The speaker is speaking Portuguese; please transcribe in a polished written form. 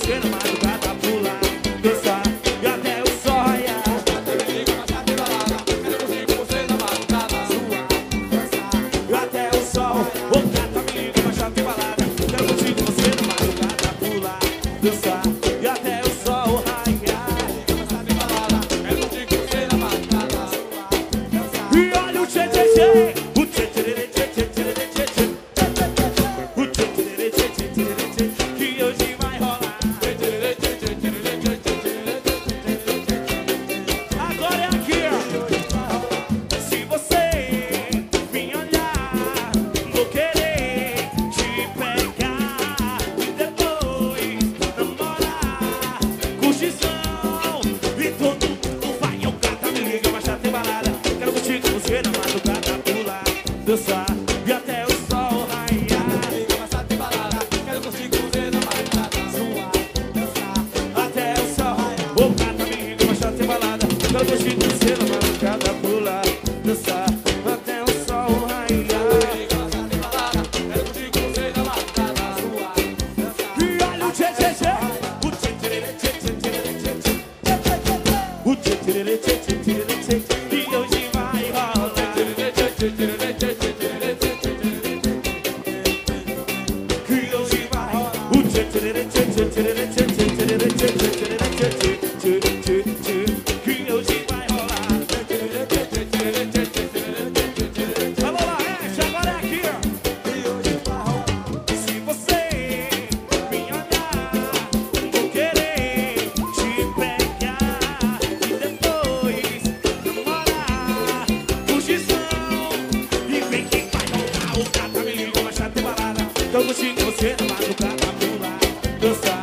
você na madrugada pular, dançar e até o sol raiar. Me liga, mas tá de balada. Quero curtir com você na madrugada. Suar, dançar e até o sol. Ô gata, me liga, mas tá de balada. Quero curtir com você na madrugada pular, dançar e até o sol raiar. Mas tá de balada. Quero curtir com você na madrugada. E olha o tchê tchê tchê, o tchê tchê tchê tchê tchê tchê tchê tchê, o tchê tchê tchê tchê tchê tchê tchê, que hoje vai rolar. Agora é aqui, ó. Se você me olhar, vou querer te pegar e depois namorar, curtição e todo mundo vai. Eu gata, me liga, mas já tem balada. Quero curtir com você na madrugada, pular, dançar e até o sol raiar. Me liga, mas tá de balada. Quero curtir com você na madrugada. Suar, dançar até o sol. Ô gata, me liga, mas já tem balada. Quero curtir com você na madrugada, pular, dançar até o sol raiar. Me liga, mas tá de balada. Quero curtir com você na madrugada. E olha o tchê tchê tchê, o tchê tchê tchê tchê tchê tchê tchê, o tchê tchê tchê tchê tchê tchê, e hoje vai rolar. Que hoje vai rolar. O tchê tchê tchê tchê tchê tchê tchê tchê tchê tchê tchê, que hoje vai rolar. Alô, Laerte, agora é aqui, ó. Se você me olhar, vou querer te pegar e depois namorar, curtição e vem que vai rolar. O gata me liga, mas já tem balada. Então curtindo você na madrugada pular, dançar